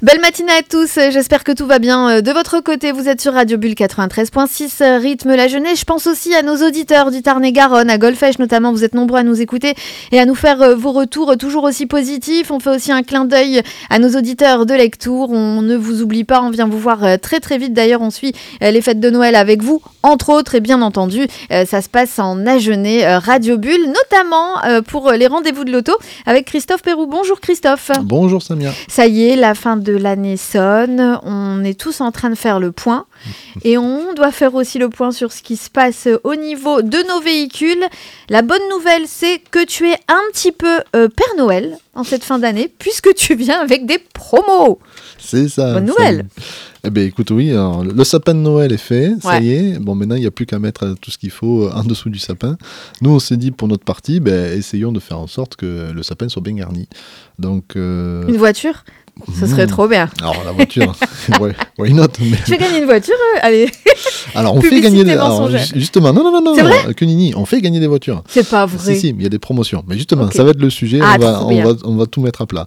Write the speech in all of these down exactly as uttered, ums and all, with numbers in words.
Belle matinée à tous, j'espère que tout va bien de votre côté. Vous êtes sur Radio Bulle quatre-vingt-treize virgule six, rythme la jeunesse. Je pense aussi à nos auditeurs du Tarn-et-Garonne, à Golfech notamment. Vous êtes nombreux à nous écouter et à nous faire vos retours toujours aussi positifs. On fait aussi un clin d'œil à nos auditeurs de Lectoure. On ne vous oublie pas, on vient vous voir très très vite. D'ailleurs, on suit les fêtes de Noël avec vous, entre autres. Et bien entendu, ça se passe en Agenais, Radio Bulle, notamment pour les rendez-vous de l'auto avec Christophe Péroux. Bonjour Christophe. Bonjour Samia. Ça y est, la fin de de l'année sonne, on est tous en train de faire le point et on doit faire aussi le point sur ce qui se passe au niveau de nos véhicules. La bonne nouvelle, c'est que tu es un petit peu euh, Père Noël en cette fin d'année puisque tu viens avec des promos. C'est ça. Bonne nouvelle. Eh bien, écoute, oui, alors, le sapin de Noël est fait, ça ouais. y est. Bon, maintenant, il n'y a plus qu'à mettre tout ce qu'il faut en dessous du sapin. Nous, on s'est dit, pour notre partie, ben, essayons de faire en sorte que le sapin soit bien garni. Donc, euh... Une voiture ? Ce serait mmh. trop bien. Alors, la voiture, ouais, why not mais... Tu veux gagner une voiture euh, Allez. Alors, on fait gagner des alors, justement, non, non, non, non, c'est vrai que Nini, on fait gagner des voitures. C'est pas vrai. Si, si, il y a des promotions. Mais justement, okay. ça va être le sujet. Ah, on, va, on, va, on va tout mettre à plat.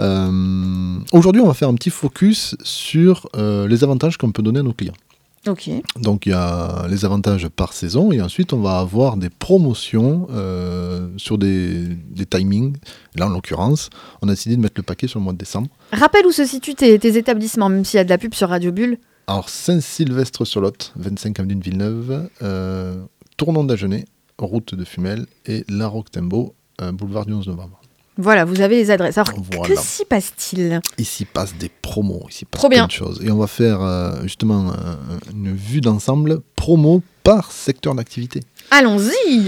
Euh, aujourd'hui, on va faire un petit focus sur euh, les avantages qu'on peut donner à nos clients. Ok. Donc il y a les avantages par saison et ensuite on va avoir des promotions euh, sur des, des timings. Là en l'occurrence, on a décidé de mettre le paquet sur le mois de décembre. Rappelle où se situent tes, tes établissements, même s'il y a de la pub sur Radio Bulle. Alors Saint-Sylvestre-sur-Lot, vingt-cinq avenue de Villeneuve, euh, Tournon d'Agenais, route de Fumel et La Roque-Timbaud, euh, boulevard du onze novembre. Voilà, vous avez les adresses. Alors, voilà. Que s'y passe-t-il ? Ici passe des promos, ici passe Trop plein bien. de choses. Et on va faire euh, justement euh, une vue d'ensemble promo par secteur d'activité. Allons-y !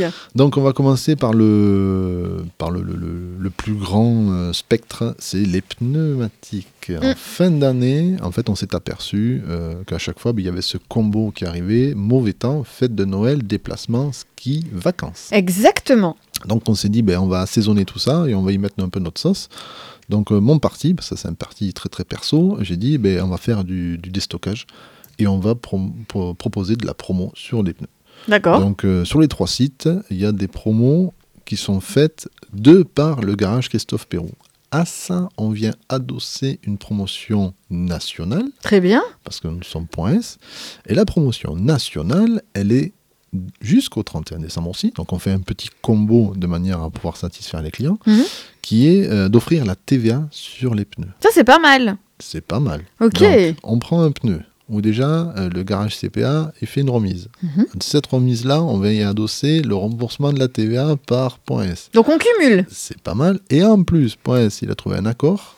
Donc on va commencer par le, par le, le, le, le plus grand euh, spectre, c'est les pneumatiques. Mm. En fin d'année, en fait, on s'est aperçu euh, qu'à chaque fois, bah, il y avait ce combo qui arrivait, mauvais temps, fête de Noël, déplacement, ski, vacances. Exactement. Donc on s'est dit, ben, on va assaisonner tout ça et on va y mettre un peu notre sauce. Donc euh, mon parti, ça c'est un parti très très perso, j'ai dit, ben, on va faire du, du déstockage et on va pro- pro- proposer de la promo sur les pneus. D'accord. Donc euh, sur les trois sites, il y a des promos qui sont faites de par le garage Christophe Péroux. À ça, on vient adosser une promotion nationale. Très bien. Parce que nous sommes point S. Et la promotion nationale, elle est jusqu'au trente et un décembre aussi. Donc on fait un petit combo de manière à pouvoir satisfaire les clients, mmh. qui est euh, d'offrir la T V A sur les pneus. Ça, c'est pas mal. C'est pas mal. Ok. Donc, on prend un pneu où déjà euh, le garage C P A il fait une remise. Mmh. Cette remise-là, on va y adosser le remboursement de la T V A par point S. Donc on cumule. C'est pas mal. Et en plus, point S, il a trouvé un accord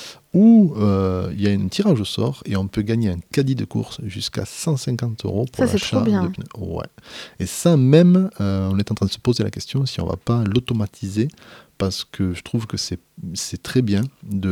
où euh, il y a un tirage au sort et on peut gagner un caddie de course jusqu'à cent cinquante euros pour ça, l'achat c'est trop bien. de pneus. Ouais. Et ça même, euh, on est en train de se poser la question si on ne va pas l'automatiser parce que je trouve que c'est, c'est très bien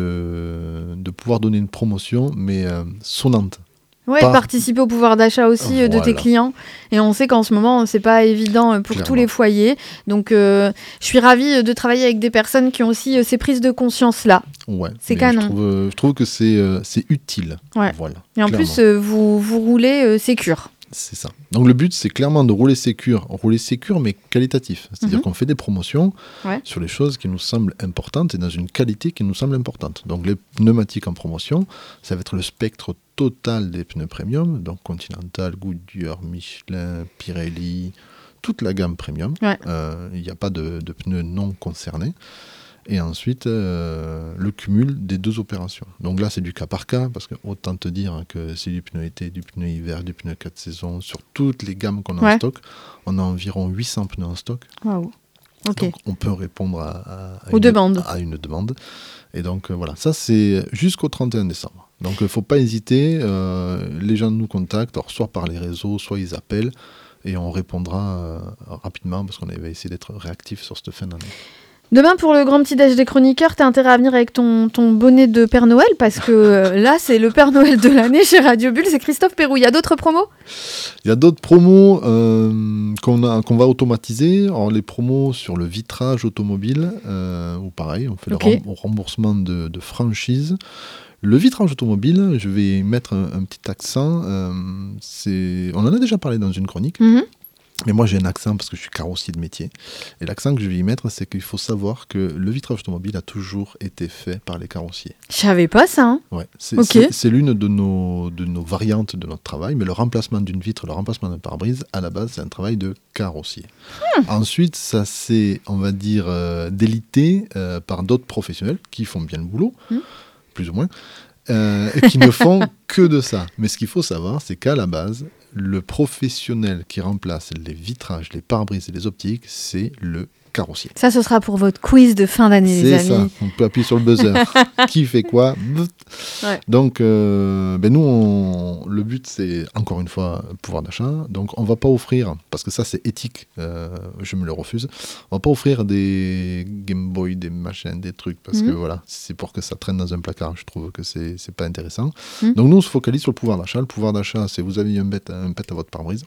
de, de pouvoir donner une promotion, mais euh, sonnante. Oui, Par... participer au pouvoir d'achat aussi voilà. de tes clients. Et on sait qu'en ce moment, c'est pas évident pour Clairement. tous les foyers. Donc, euh, je suis ravie de travailler avec des personnes qui ont aussi euh, ces prises de conscience-là. Ouais, c'est canon. Je trouve, je trouve que c'est, euh, c'est utile. Ouais. Voilà, et en clairement. plus, euh, vous, vous roulez euh, sécure. C'est ça. Donc, le but, c'est clairement de rouler sécure. Rouler sécure, mais qualitatif. C'est-à-dire mm-hmm. qu'on fait des promotions ouais. sur les choses qui nous semblent importantes et dans une qualité qui nous semble importante. Donc, les pneumatiques en promotion, ça va être le spectre total des pneus premium, donc Continental, Goodyear, Michelin, Pirelli, toute la gamme premium. Il ouais. n'y euh, a pas de, de pneus non concernés. Et ensuite, euh, le cumul des deux opérations. Donc là, c'est du cas par cas, parce que autant te dire que c'est du pneu été, du pneu hiver, du pneu quatre saisons, sur toutes les gammes qu'on a ouais. en stock. On a environ huit cents pneus en stock. Wow. Okay. Donc on peut répondre à, à, à, Aux une, demandes. à une demande. Et donc euh, voilà, ça c'est jusqu'au trente et un décembre. Donc il ne faut pas hésiter, euh, les gens nous contactent, alors, soit par les réseaux, soit ils appellent, et on répondra euh, rapidement, parce qu'on va essayer d'être réactif sur cette fin d'année. Demain, pour le grand petit-déj des chroniqueurs, t'as intérêt à venir avec ton, ton bonnet de Père Noël, parce que euh, là, c'est le Père Noël de l'année chez Radio Bulle, c'est Christophe Péroux. Il y a d'autres promos ? Il y a d'autres promos euh, qu'on, a, qu'on va automatiser. Alors, les promos sur le vitrage automobile, euh, ou pareil, on fait okay. le remboursement de, de franchise. Le vitrage automobile, je vais mettre un, un petit accent. Euh, c'est... On en a déjà parlé dans une chronique. Mm-hmm. Mais moi, j'ai un accent parce que je suis carrossier de métier. Et l'accent que je vais y mettre, c'est qu'il faut savoir que le vitrage automobile a toujours été fait par les carrossiers. Je savais pas ça. Hein. Ouais, c'est, okay. c'est, c'est l'une de nos, de nos variantes de notre travail. Mais le remplacement d'une vitre, le remplacement d'un pare-brise, à la base, c'est un travail de carrossier. Hmm. Ensuite, ça s'est, on va dire, euh, délité euh, par d'autres professionnels qui font bien le boulot, hmm. plus ou moins. Euh, et qui ne font que de ça. Mais ce qu'il faut savoir, c'est qu'à la base, le professionnel qui remplace les vitrages, les pare-brises et les optiques, c'est le carrossier. Ça, ce sera pour votre quiz de fin d'année, c'est les amis. C'est ça, on peut appuyer sur le buzzer. Qui fait quoi ouais. Donc, euh, ben nous, on, le but, c'est, encore une fois, pouvoir d'achat. Donc, on ne va pas offrir, parce que ça, c'est éthique, euh, je me le refuse, on ne va pas offrir des Game Boy, des machins, des trucs, parce mmh. que voilà, c'est pour que ça traîne dans un placard. Je trouve que c'est, c'est pas intéressant. Mmh. Donc, nous, on se focalise sur le pouvoir d'achat. Le pouvoir d'achat, c'est vous avez un bête, un pet à votre pare-brise,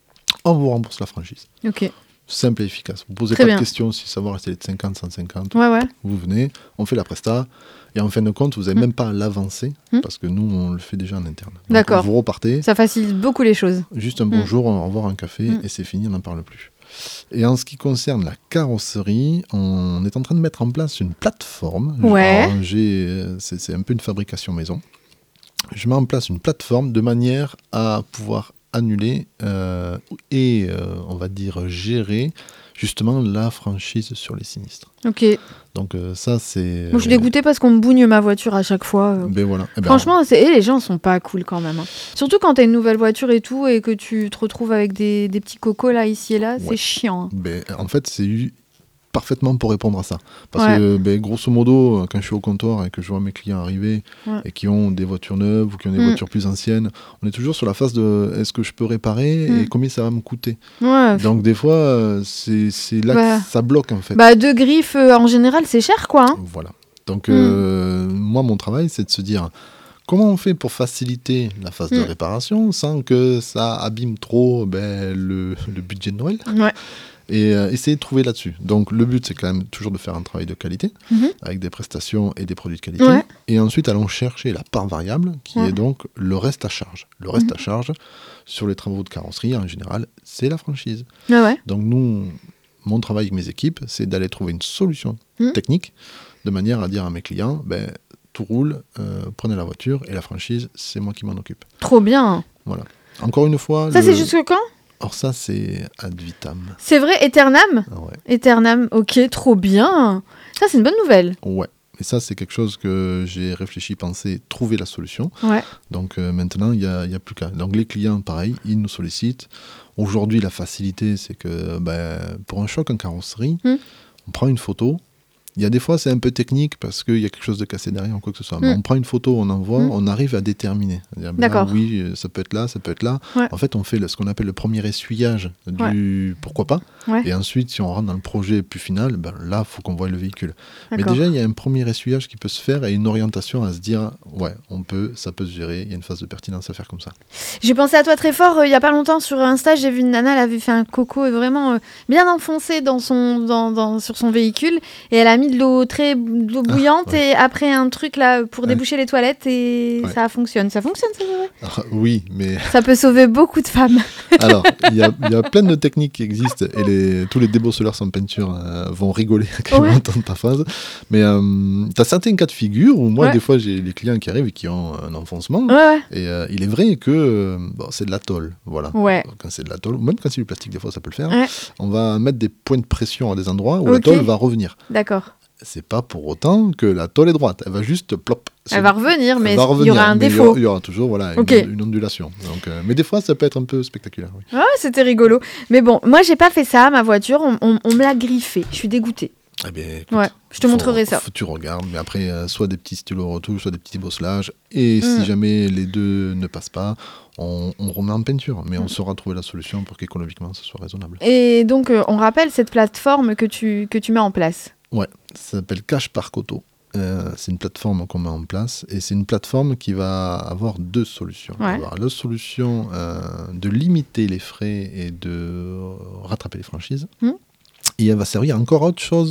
on vous rembourse la franchise. Ok. Simple et efficace. Vous ne posez Très pas bien. de questions si ça va rester de cinquante, cent cinquante. Ouais, ouais. Vous venez, on fait la presta, et en fin de compte, vous n'avez mmh. même pas à l'avancer, mmh. parce que nous, on le fait déjà en interne. Donc, D'accord. Vous repartez. Ça facilite beaucoup les choses. Juste un bonjour, mmh. au revoir, un café, mmh. et c'est fini, on n'en parle plus. Et en ce qui concerne la carrosserie, on est en train de mettre en place une plateforme. Ouais. Alors, j'ai, c'est, c'est un peu une fabrication maison. Je mets en place une plateforme de manière à pouvoir annuler euh, et, euh, on va dire, gérer justement la franchise sur les sinistres. Ok. Donc euh, ça, c'est... Moi, je suis dégoûtée parce qu'on me bougne ma voiture à chaque fois. Ben voilà. Eh ben, Franchement, c'est... Et les gens sont pas cool quand même. Hein. Surtout quand t'as une nouvelle voiture et tout, et que tu te retrouves avec des, des petits cocos là, ici et là, ouais. c'est chiant. Hein. Ben, en fait, c'est eu parfaitement pour répondre à ça. Parce ouais. que, ben, grosso modo, quand je suis au comptoir et que je vois mes clients arriver ouais. et qui ont des voitures neuves ou qui ont des mmh. voitures plus anciennes, on est toujours sur la phase de est-ce que je peux réparer mmh. et combien ça va me coûter. Ouais. Donc, des fois, c'est, c'est là bah. que ça bloque, en fait. Bah, deux griffes, euh, en général, c'est cher, quoi. Hein. Voilà. Donc, mmh. euh, moi, mon travail, c'est de se dire... Comment on fait pour faciliter la phase mmh. de réparation sans que ça abîme trop ben, le, le budget de Noël ouais. Et euh, essayer de trouver là-dessus. Donc le but, c'est quand même toujours de faire un travail de qualité, mmh. avec des prestations et des produits de qualité. Ouais. Et ensuite, allons chercher la part variable, qui ouais. est donc le reste à charge. Le reste mmh. à charge, sur les travaux de carrosserie, en général, c'est la franchise. Ah ouais. Donc nous, mon travail avec mes équipes, c'est d'aller trouver une solution mmh. technique, de manière à dire à mes clients, ben, tout roule, euh, prenez la voiture, et la franchise, c'est moi qui m'en occupe. Trop bien. Voilà. Encore une fois... Ça, le... c'est jusque quand ? Or ça, c'est ad vitam. C'est vrai, Eternam ? Ouais. Eternam, ok, trop bien. Ça, c'est une bonne nouvelle. Ouais. Et ça, c'est quelque chose que j'ai réfléchi, pensé, trouver la solution. Ouais. Donc euh, maintenant, il n'y a, y a plus qu'à. Donc les clients, pareil, ils nous sollicitent. Aujourd'hui, la facilité, c'est que ben, pour un choc en carrosserie, mmh. on prend une photo. Il y a des fois, c'est un peu technique parce qu'il y a quelque chose de cassé derrière ou quoi que ce soit. Mmh. Mais on prend une photo, on envoie, mmh. on arrive à déterminer. C'est-à-dire, ben D'accord. Là, oui, ça peut être là, ça peut être là. Ouais. En fait, on fait le, ce qu'on appelle le premier essuyage du ouais. pourquoi pas. Ouais. Et ensuite, si on rentre dans le projet plus final, ben là, il faut qu'on voie le véhicule. D'accord. Mais déjà, il y a un premier essuyage qui peut se faire et une orientation à se dire, ouais, on peut, ça peut se gérer. Il y a une phase de pertinence à faire comme ça. J'ai pensé à toi très fort. Euh, il n'y a pas longtemps, sur Insta, j'ai vu une nana, elle avait fait un coco vraiment euh, bien enfoncé dans son, dans, dans, sur son véhicule. Et elle a mis de l'eau très de l'eau bouillante ah, ouais. et après un truc là pour ouais. déboucher les toilettes et ouais. ça fonctionne. Ça fonctionne, ça vrai ah, Oui, mais... Ça peut sauver beaucoup de femmes. Alors, il y, y a plein de techniques qui existent et les, tous les débosseleurs sans peinture euh, vont rigoler quand ils entendent ta phrase. Mais euh, tu as certains cas de figure où moi, ouais. des fois, j'ai les clients qui arrivent et qui ont un enfoncement. Ouais. Et euh, il est vrai que euh, bon, c'est de la tôle. Voilà. Ouais. Quand c'est de la tôle, même quand c'est du plastique, des fois, ça peut le faire. Ouais. On va mettre des points de pression à des endroits où okay. la tôle va revenir. D'accord. C'est pas pour autant que la tôle est droite. Elle va juste plop. Elle va revenir, mais il y aura un mais défaut. Il y, y aura toujours voilà, okay. une, une ondulation. Donc, euh, mais des fois, ça peut être un peu spectaculaire. Oui. Ouais, c'était rigolo. Mais bon, moi, j'ai pas fait ça. Ma voiture, on, on, on me l'a griffée. Je suis dégoûtée. Eh bien, écoute, ouais, je te faut, montrerai ça. Faut, tu regardes, mais après, euh, soit des petits stylos retouches, soit des petits bosselages. Et mm. si jamais les deux ne passent pas, on, on remet en peinture. Mais mm. on saura trouver la solution pour qu'économiquement, ça soit raisonnable. Et donc, euh, on rappelle cette plateforme que tu, que tu mets en place. Ouais, ça s'appelle Cash par Coto. Euh, c'est une plateforme qu'on met en place et c'est une plateforme qui va avoir deux solutions. Ouais. Avoir la solution euh, de limiter les frais et de rattraper les franchises. Mm. Et elle va servir à encore autre chose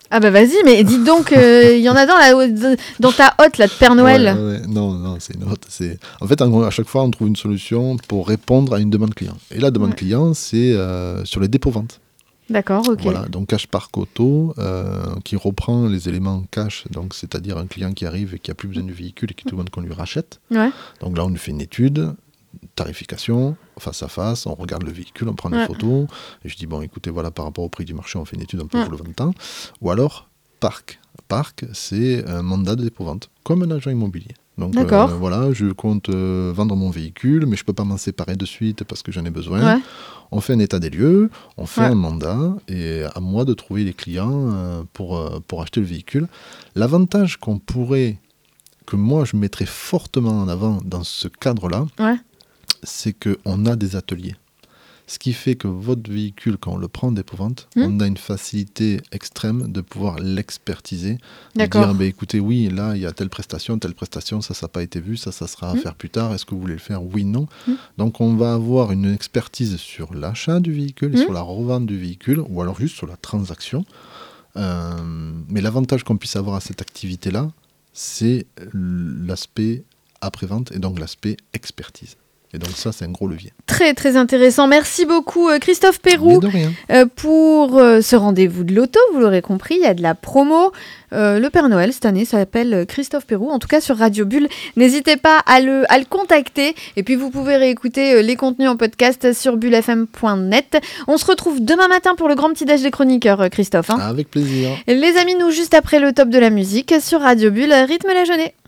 Ah bah vas-y, mais dis donc, il euh, y en a dans, la, dans ta hotte là, de Père Noël. Ouais, ouais, non, non, c'est une hotte. C'est... En fait, en, à chaque fois, on trouve une solution pour répondre à une demande client. Et la demande ouais. client, c'est euh, sur les dépôts-ventes. D'accord, ok. Voilà, donc Cash Park Auto, euh, qui reprend les éléments cash, donc c'est-à-dire un client qui arrive et qui n'a plus besoin du véhicule et qui demande qu'on lui rachète. Ouais. Donc là, on lui fait une étude, tarification, face à face, on regarde le véhicule, on prend des ouais. photos, et je dis, bon, écoutez, voilà, par rapport au prix du marché, on fait une étude, on peut ouais. vous le vendre tant. Ou alors, Parc. Parc, c'est un mandat de dépôt-vente, comme un agent immobilier. Donc euh, voilà, je compte euh, vendre mon véhicule, mais je ne peux pas m'en séparer de suite parce que j'en ai besoin. Ouais. On fait un état des lieux, on fait ouais. un mandat, et à moi de trouver les clients euh, pour, euh, pour acheter le véhicule. L'avantage qu'on pourrait, que moi je mettrais fortement en avant dans ce cadre-là, ouais. c'est qu'on a des ateliers. Ce qui fait que votre véhicule, quand on le prend en dépôt-vente, mmh. on a une facilité extrême de pouvoir l'expertiser. D'accord. De dire, bah, écoutez, oui, là, il y a telle prestation, telle prestation, ça, ça n'a pas été vu, ça, ça sera à mmh. faire plus tard. Est-ce que vous voulez le faire ? Oui, non. Mmh. Donc, on va avoir une expertise sur l'achat du véhicule, mmh. sur la revente du véhicule, ou alors juste sur la transaction. Euh, mais l'avantage qu'on puisse avoir à cette activité-là, c'est l'aspect après-vente et donc l'aspect expertise. Et donc ça, c'est un gros levier. Très, très intéressant. Merci beaucoup, Christophe Péroux, euh, pour euh, ce rendez-vous de l'auto. Vous l'aurez compris, il y a de la promo. Euh, le Père Noël, cette année, s'appelle Christophe Péroux, en tout cas sur Radio Bulle. N'hésitez pas à le, à le contacter. Et puis, vous pouvez réécouter euh, les contenus en podcast sur bulle f m point net. On se retrouve demain matin pour le grand petit-déj des chroniqueurs, Christophe. Hein. Avec plaisir. Les amis, nous, juste après le top de la musique sur Radio Bulle, rythme la journée.